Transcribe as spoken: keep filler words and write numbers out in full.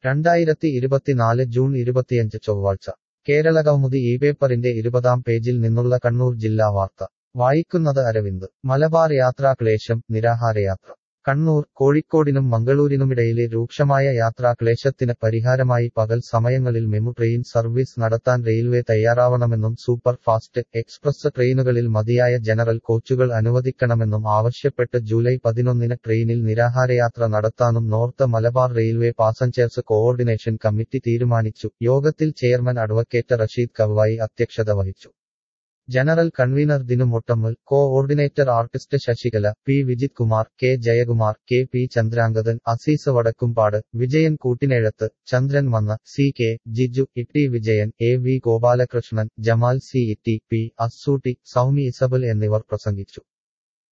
രണ്ടായിരത്തി ഇരുപത്തിനാല് ജൂൺ ഇരുപത്തിയഞ്ച് ചൊവ്വാഴ്ച കേരളകൗമുദി ഈ പേപ്പറിന്റെ ഇരുപതാം പേജിൽ നിന്നുള്ള കണ്ണൂർ ജില്ലാ വാർത്ത വായിക്കുന്നത് അരവിന്ദ്. മലബാർ യാത്രാ ക്ലേശം, നിരാഹാരയാത്ര. കണ്ണൂർ, കോഴിക്കോടിനും മംഗളൂരിനുമിടയിലെ രൂക്ഷമായ യാത്രാ ക്ലേശത്തിന് പരിഹാരമായി പകൽ സമയങ്ങളിൽ മെമു ട്രെയിൻ സർവീസ് നടത്താൻ റെയിൽവേ തയ്യാറാവണമെന്നും സൂപ്പർ ഫാസ്റ്റ്, എക്സ്പ്രസ് ട്രെയിനുകളിൽ മതിയായ ജനറൽ കോച്ചുകൾ അനുവദിക്കണമെന്നും ആവശ്യപ്പെട്ട് ജൂലൈ പതിനൊന്നിന് ട്രെയിനിൽ നിരാഹാരയാത്ര നടത്താനും north Malabar railway passengers coordination committee തീരുമാനിച്ചു. യോഗത്തിൽ ചെയർമാൻ അഡ്വക്കേറ്റ് റഷീദ് കവ്വായി അധ്യക്ഷത വഹിച്ചു. General convenor Dinu Mottammal, coordinator artist Sasikala, P Vijith Kumar, K Jayakumar, K P Chandrangathan, Azeez Vadakkumpad, Vijayan Koottinezhath, Chandran Manna, C K Jiju, Itty Vijayan, A V Gopalakrishnan, Jamal C Itty, P Asootty, Soumi Isabel എന്നിവർ പ്രസംഗിച്ചു.